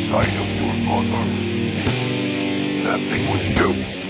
sight of your mother. That thing was you.